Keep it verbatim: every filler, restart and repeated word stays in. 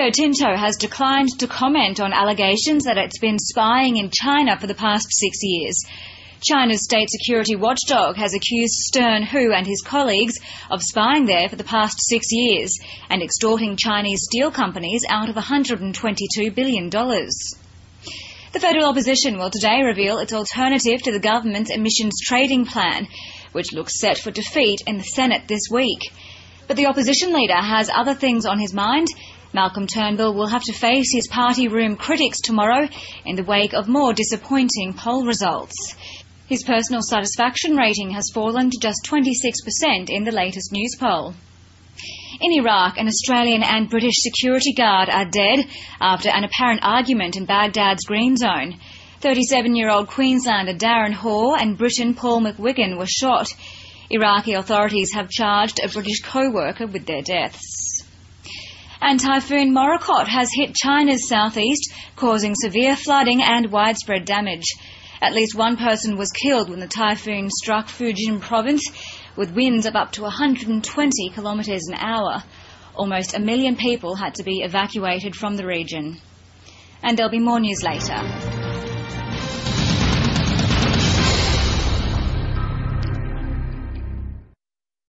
Rio Tinto has declined to comment on allegations that it's been spying in China for the past six years. China's state security watchdog has accused Stern Hu and his colleagues of spying there for the past six years and extorting Chinese steel companies out of one hundred twenty-two billion dollars. The federal opposition will today reveal its alternative to the government's emissions trading plan, which looks set for defeat in the Senate this week. But the opposition leader has other things on his mind. Malcolm Turnbull will have to face his party room critics tomorrow in the wake of more disappointing poll results. His personal satisfaction rating has fallen to just twenty-six percent in the latest news poll. In Iraq, an Australian and British security guard are dead after an apparent argument in Baghdad's Green Zone. thirty-seven-year-old Queenslander Darren Hoare and Briton Paul McWigan were shot. Iraqi authorities have charged a British co-worker with their deaths. And Typhoon Morakot has hit China's southeast, causing severe flooding and widespread damage. At least one person was killed when the typhoon struck Fujian province, with winds of up to one hundred twenty kilometres an hour. Almost a million people had to be evacuated from the region. And there'll be more news later.